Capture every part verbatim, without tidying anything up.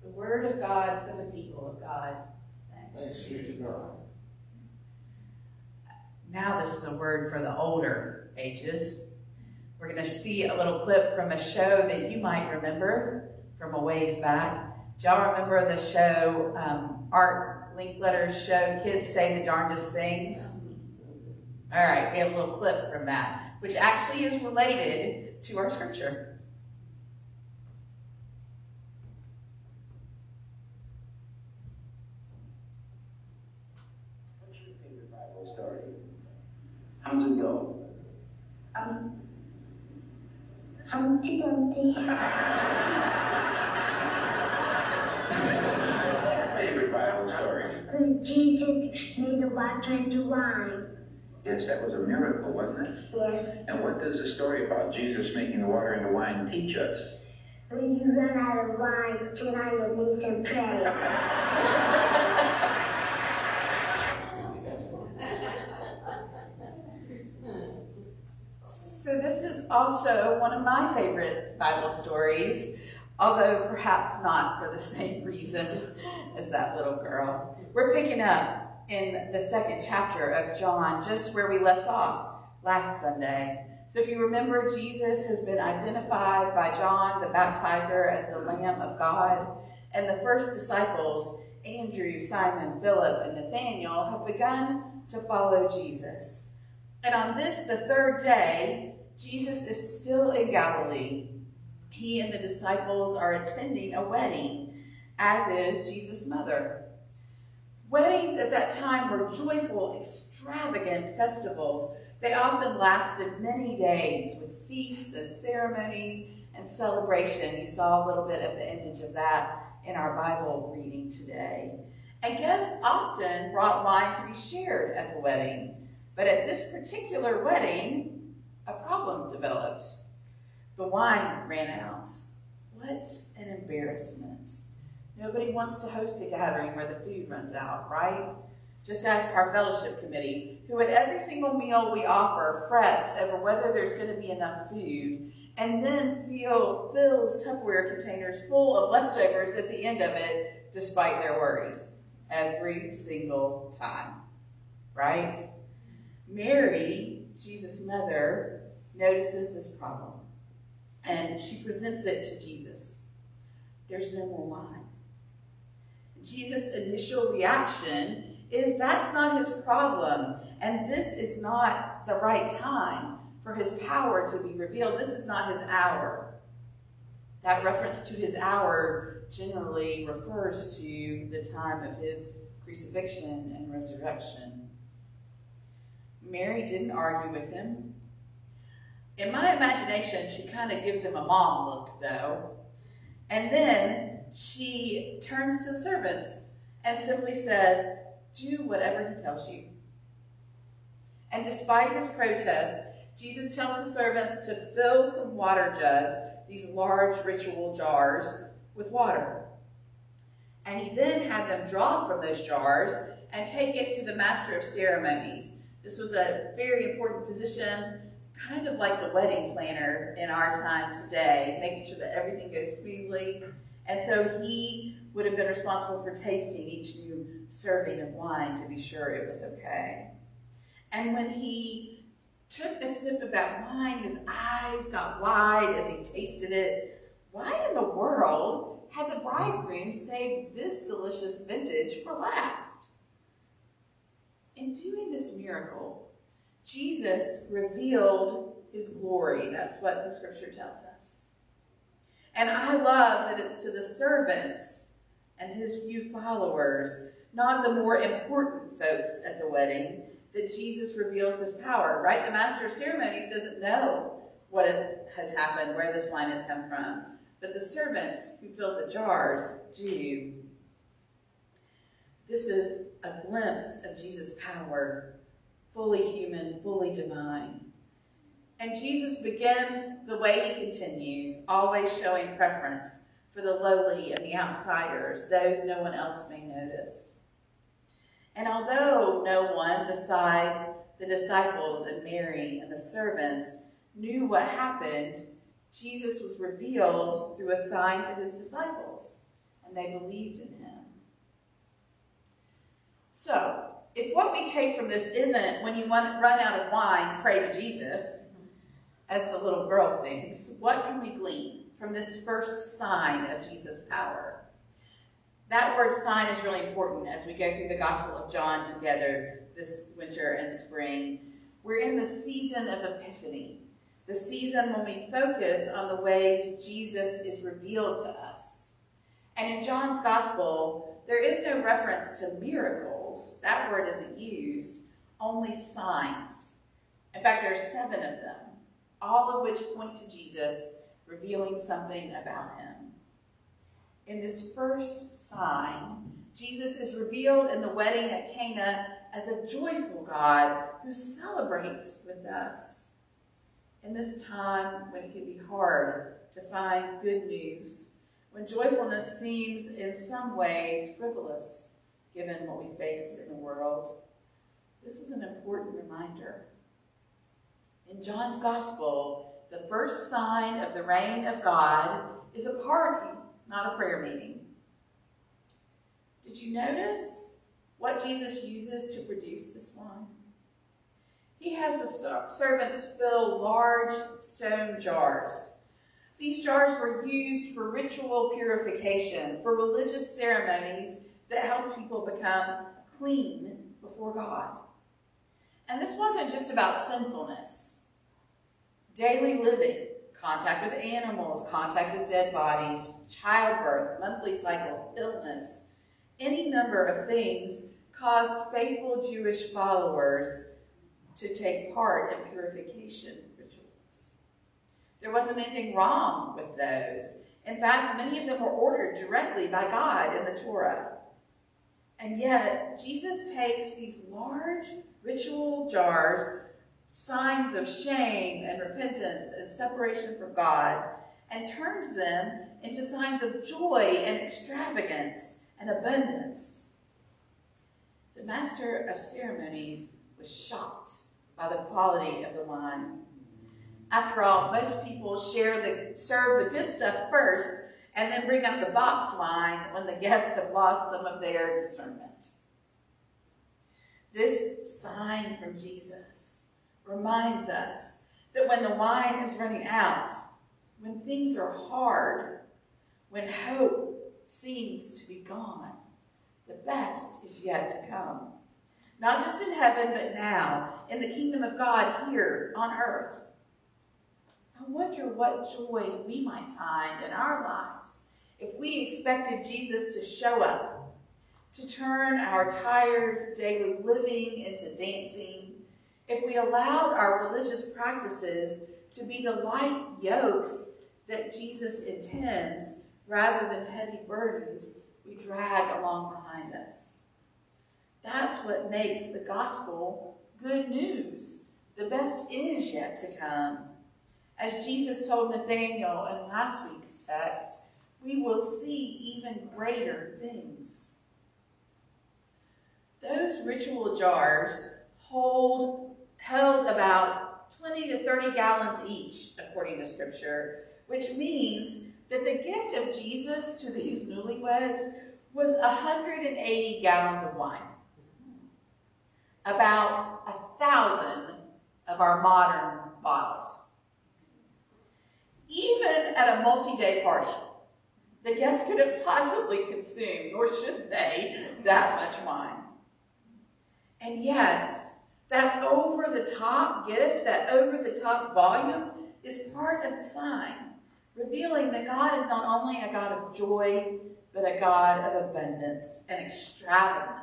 The word of God for the people of God. Thanks be to God. Now this is a word for the older ages. We're going to see a little clip from a show that you might remember from a ways back. Do y'all remember the show, um, Art Linkletter's show, Kids Say the Darndest Things? All right, we have a little clip from that, which actually is related to our scripture. What's your favorite Bible story? How does it go? Um, Humpty Dumpty. Favorite Bible story? When Jesus made the water into wine. Yes, that was a miracle, wasn't it? Yes. And what does the story about Jesus making the water into wine teach us? When you run out of wine, get on your knees and pray. So this is also one of my favorite Bible stories, although perhaps not for the same reason as that little girl. We're picking up in the second chapter of John, just where we left off last Sunday. So if you remember, Jesus has been identified by John the Baptizer as the Lamb of God, and the first disciples, Andrew, Simon, Philip, and Nathanael, have begun to follow Jesus. And on this, the third day, Jesus is still in Galilee. He and the disciples are attending a wedding, as is Jesus' mother. Weddings at that time were joyful, extravagant festivals. They often lasted many days with feasts and ceremonies and celebration. You saw a little bit of the image of that in our Bible reading today. And guests often brought wine to be shared at the wedding. But at this particular wedding, a problem developed. The wine ran out. What an embarrassment. Nobody wants to host a gathering where the food runs out, right? Just ask our fellowship committee, who at every single meal we offer frets over whether there's going to be enough food, and then feel, fills Tupperware containers full of leftovers at the end of it, despite their worries. Every single time, right? Mary, Jesus' mother, notices this problem, and she presents it to Jesus. There's no more wine. Jesus' initial reaction is that's not his problem, and this is not the right time for his power to be revealed. This is not his hour. That reference to his hour generally refers to the time of his crucifixion and resurrection. Mary didn't argue with him. In my imagination, she kind of gives him a mom look, though. And then she turns to the servants and simply says, do whatever he tells you. And despite his protest, Jesus tells the servants to fill some water jugs, these large ritual jars, with water. And he then had them draw from those jars and take it to the master of ceremonies. This was a very important position, kind of like the wedding planner in our time today, making sure that everything goes smoothly. And so he would have been responsible for tasting each new serving of wine to be sure it was okay. And when he took a sip of that wine, his eyes got wide as he tasted it. Why in the world had the bridegroom saved this delicious vintage for last? In doing this miracle, Jesus revealed his glory. That's what the scripture tells us. And I love that it's to the servants and his few followers, not the more important folks at the wedding, that Jesus reveals his power, right? The master of ceremonies doesn't know what has happened, where this wine has come from. But the servants who fill the jars do. This is a glimpse of Jesus' power, fully human, fully divine. And Jesus begins the way he continues, always showing preference for the lowly and the outsiders, those no one else may notice. And although no one besides the disciples and Mary and the servants knew what happened, Jesus was revealed through a sign to his disciples. and they believed in him. So, if what we take from this isn't when you run out of wine, pray to Jesus, as the little girl thinks, what can we glean from this first sign of Jesus' power? That word sign is really important as we go through the Gospel of John together this winter and spring. We're in the season of Epiphany, the season when we focus on the ways Jesus is revealed to us. And in John's Gospel, there is no reference to miracles. That word isn't used, only signs. In fact, there are seven of them, all of which point to Jesus, revealing something about him. In this first sign, Jesus is revealed in the wedding at Cana as a joyful God who celebrates with us. In this time when it can be hard to find good news, when joyfulness seems in some ways frivolous, given what we face in the world, this is an important reminder. In John's Gospel, the first sign of the reign of God is a party, not a prayer meeting. Did you notice what Jesus uses to produce this wine? He has the servants fill large stone jars. These jars were used for ritual purification, for religious ceremonies that helped people become clean before God. And this wasn't just about sinfulness. Daily living, contact with animals, contact with dead bodies, childbirth, monthly cycles, illness, any number of things caused faithful Jewish followers to take part in purification rituals. There wasn't anything wrong with those. In fact, many of them were ordered directly by God in the Torah. And yet, Jesus takes these large ritual jars, signs of shame and repentance and separation from God, and turns them into signs of joy and extravagance and abundance. The master of ceremonies was shocked by the quality of the wine. After all, most people share the, serve the good stuff first and then bring out the boxed wine when the guests have lost some of their discernment. This sign from Jesus reminds us that when the wine is running out, when things are hard, when hope seems to be gone, the best is yet to come. Not just in heaven, but now, in the kingdom of God here on earth. I wonder what joy we might find in our lives if we expected Jesus to show up, to turn our tired daily living into dancing, if we allowed our religious practices to be the light yokes that Jesus intends, rather than heavy burdens we drag along behind us. That's what makes the gospel good news. The best is yet to come. As Jesus told Nathanael in last week's text, we will see even greater things. Those ritual jars hold, held about twenty to thirty gallons each, according to Scripture, which means that the gift of Jesus to these newlyweds was one hundred eighty gallons of wine. About a thousand of our modern bottles. Even at a multi-day party, the guests couldn't possibly consume, nor should they, that much wine. And yet, that over-the-top gift, that over-the-top volume, is part of the sign, revealing that God is not only a God of joy, but a God of abundance and extravagance.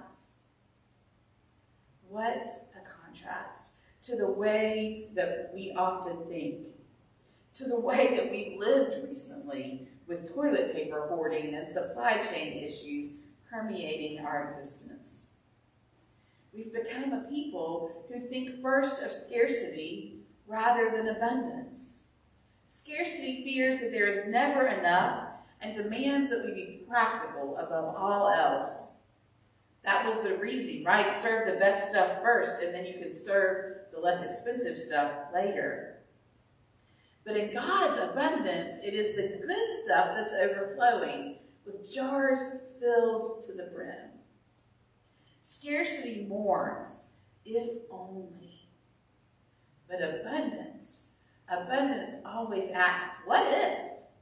What a contrast to the ways that we often think, to the way that we've lived recently with toilet paper hoarding and supply chain issues permeating our existence. We've become a people who think first of scarcity rather than abundance. Scarcity fears that there is never enough and demands that we be practical above all else. That was the reasoning, right? Serve the best stuff first, and then you can serve the less expensive stuff later. But in God's abundance, it is the good stuff that's overflowing, with jars filled to the brim. Scarcity mourns, if only. But abundance, abundance always asks, what if?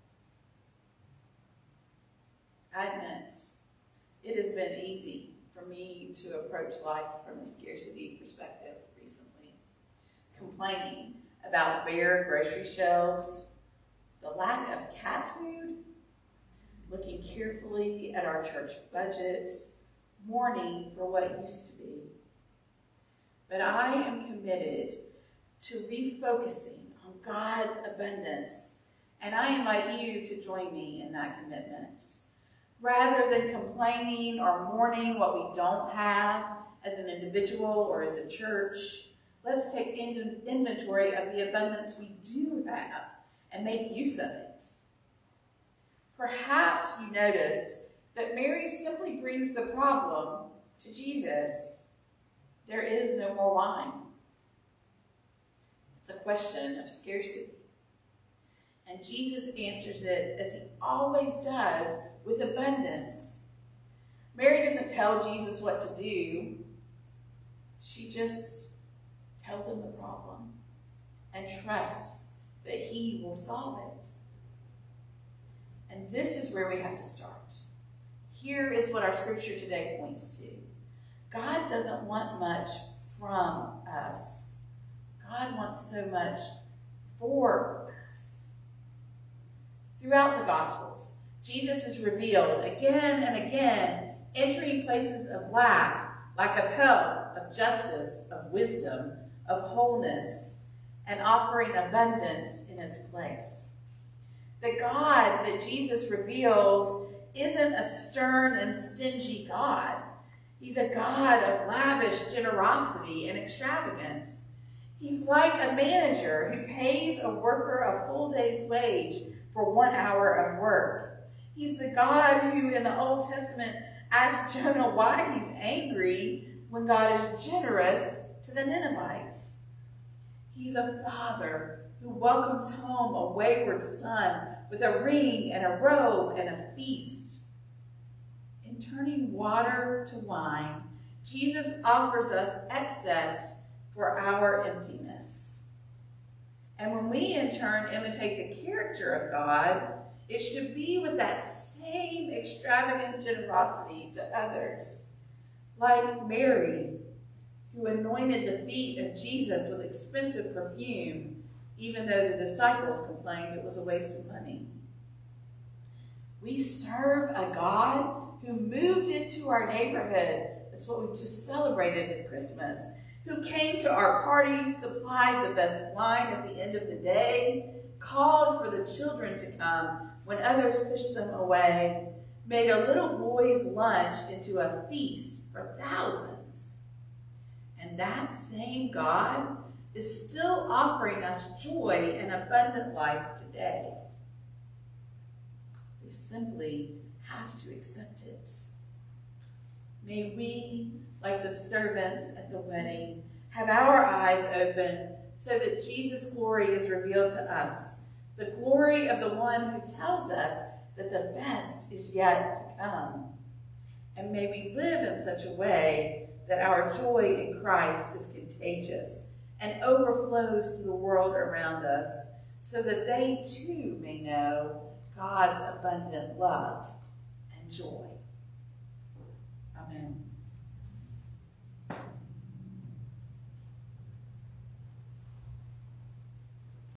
I admit, it has been easy for me to approach life from a scarcity perspective recently, complaining about bare grocery shelves, the lack of cat food, looking carefully at our church budget, mourning for what used to be. But I am committed to refocusing on God's abundance, and I invite you to join me in that commitment. Rather than complaining or mourning what we don't have as an individual or as a church, let's take in inventory of the abundance we do have and make use of it. Perhaps you noticed that Mary simply brings the problem to Jesus. There is no more wine. It's a question of scarcity. And Jesus answers it as he always does, with abundance. Mary doesn't tell Jesus what to do. She just tells him the problem and trusts that he will solve it. And this is where we have to start. Here is what our scripture today points to. God doesn't want much from us. God wants so much for us. Throughout the Gospels, Jesus is revealed again and again, entering places of lack, lack of health, of justice, of wisdom, of wholeness, and offering abundance in its place. The God that Jesus reveals isn't a stern and stingy God. He's a God of lavish generosity and extravagance. He's like a manager who pays a worker a full day's wage for one hour of work. He's the God who in the Old Testament asked Jonah why he's angry when God is generous to the Ninevites. He's a father who welcomes home a wayward son with a ring and a robe and a feast. In turning water to wine, Jesus offers us excess for our emptiness. And when we in turn imitate the character of God, it should be with that same extravagant generosity to others. Like Mary, who anointed the feet of Jesus with expensive perfume, even though the disciples complained it was a waste of money. We serve a God who moved into our neighborhood. That's what we've just celebrated with Christmas. Who came to our parties, supplied the best wine at the end of the day, called for the children to come when others pushed them away, made a little boy's lunch into a feast for thousands. And that same God is still offering us joy and abundant life today. We simply have to accept it. May we, like the servants at the wedding, have our eyes open so that Jesus' glory is revealed to us, the glory of the one who tells us that the best is yet to come. And may we live in such a way that our joy in Christ is contagious and overflows to the world around us, so that they too may know God's abundant love and joy.